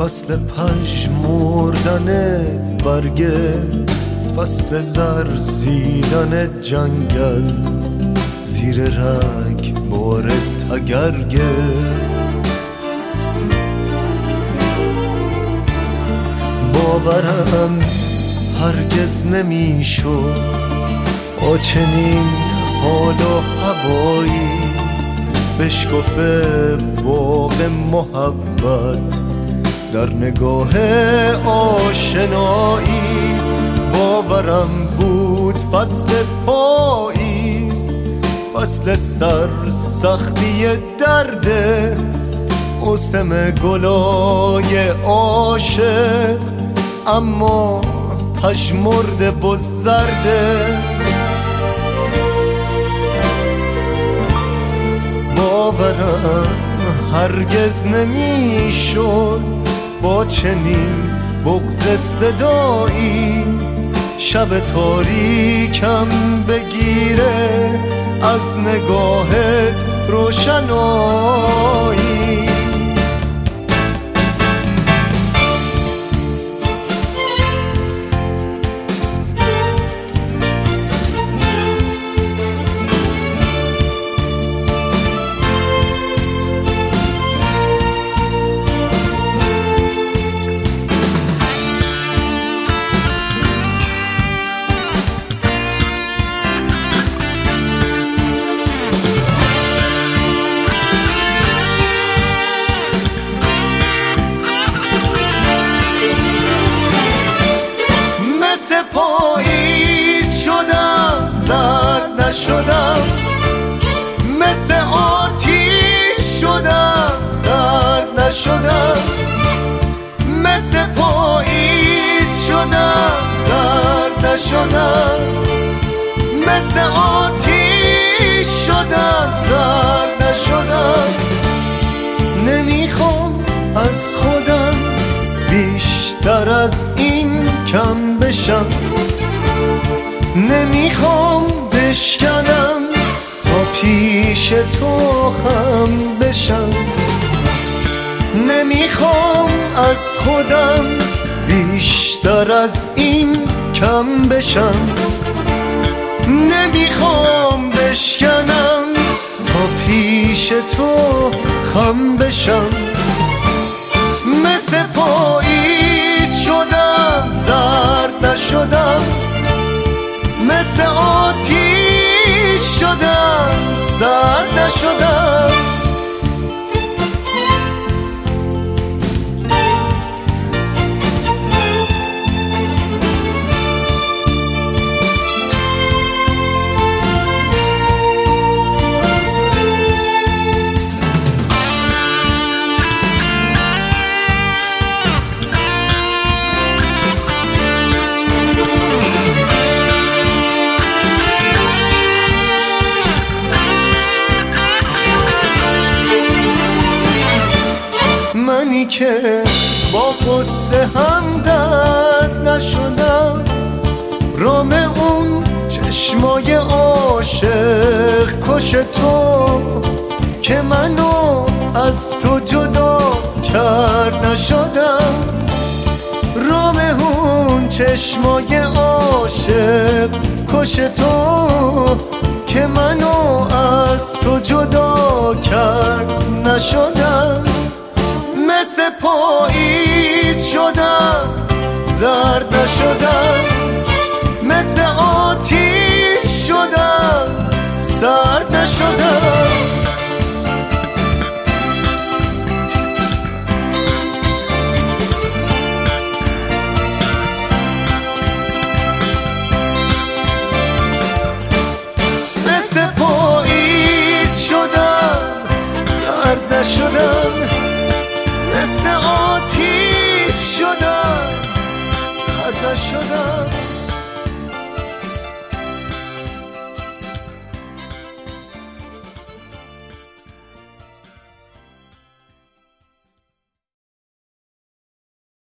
فصل پژمردن برگه، فصل لرزیدن جنگل، زیر رگ بار تگرگه. باورم هرگز نمیشد با چنین حال و هوایی بشکفه باغ محبت در نگاه آشنایی. باورم بود فصل پاییز، فصل سرسختی درده، موسم گلای عاشق، اما پژمرده و زرده. باورم هرگز نمیشد با چنین بغض صدایی شب تاریکم بگیره از نگاهت روشنایی. پاییز شدم، زرد نشدم، مثل آتیش شدم، زرد نشدم، مثل پاییز شدم، زرد نشدم، مثل آتیش شدم، زرد نشدم. نمیخوام از خودم بیشتر از این کم بشم، نمیخوام بشکنم تا پیش تو خم بشم، نمیخوام از خودم بیشتر از این کم بشم، نمیخوام بشکنم تا پیش تو خم بشم. مثل پاییز شدم، زرد نشدم، مثل آتیش شدم، زرد نشدم. منی که با قصه هم درد نشدم، رام اون چشمای عاشق کش تو که منو از تو جدا کرد نشدم، رام اون چشمای عاشق کش تو که منو از تو جدا کرد نشدم. مثل پاییز